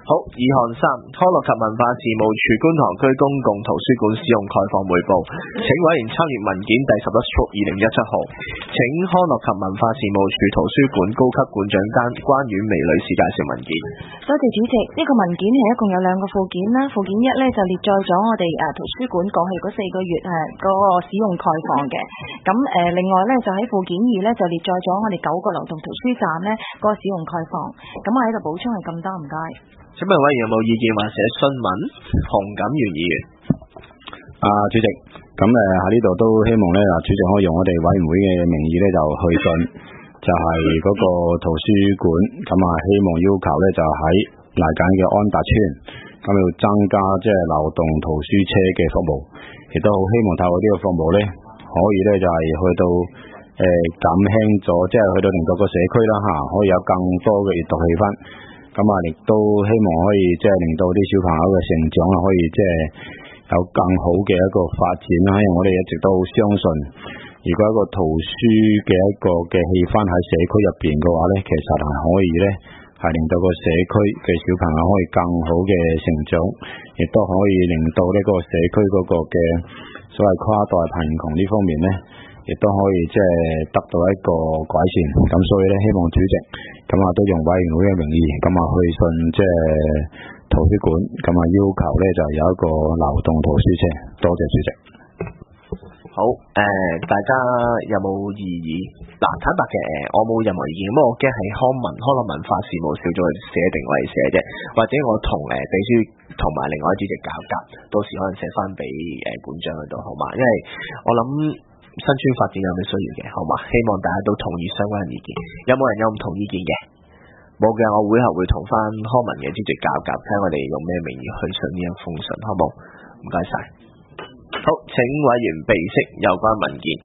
好，2項3，康樂及文化事務署觀塘區公共圖書館使用概況匯報，請委員參閱文件第11/2017號，請康樂及文化事務署圖書館高級館長關婉薇女士介紹文件。 多謝主席，呢個文件係一共有2個附件啦。附件1咧就列載咗我哋圖書館過去嗰4個月嗰個使用概況嘅。咁另外咧就喺附件2咧就列載咗我哋9個流動圖書站咧嗰個使用概況。咁我喺度補充係咁多，唔該。 請問委員有冇意見或者詢問？洪錦元議員。 主席，咁喺呢度都希望咧，主席可以用我哋委員會嘅名義咧就去信，就係嗰個圖書館，咁希望要求咧就喺嚟緊嘅安達邨，咁要增加即係流動圖書車嘅服務，亦都好希望透過呢個服務咧，可以咧就係去到減輕咗，即係去到令到個社區啦可以有更多嘅閱讀氣氛。咁亦都希望可以即係令到啲小朋友嘅成長可以即係有更好嘅一個發展啦。因為我哋一直都好相信，如果一個圖書嘅一個嘅氣氛喺社區入邊嘅話咧，其實係可以咧係令到個社區嘅小朋友可以更好嘅成長，亦都可以令到呢個社區嗰個嘅所謂跨代貧窮呢方面咧，亦都可以即係得到一個改善。咁所以咧，希望主席咁都用委員會嘅名義咁去信即係圖書館，咁要求咧就有一個流動圖書車。多謝主席。 好，大家有冇異議？坦白嘅，我冇任何意見，咁我驚係康樂文化事務小組寫定我哋寫啫，或者我同秘書同埋另外主席搞夾，到時可能寫翻俾館長嗰度，好嘛？因為我諗新村發展有咩需要嘅，好嘛？希望大家都同意相關意見。有冇人有唔同意見嘅？冇嘅，我會後會同翻康文嘅主席搞夾，睇我哋用咩名義去信呢一封信，好冇？唔該晒。好，請委員備悉有關文件。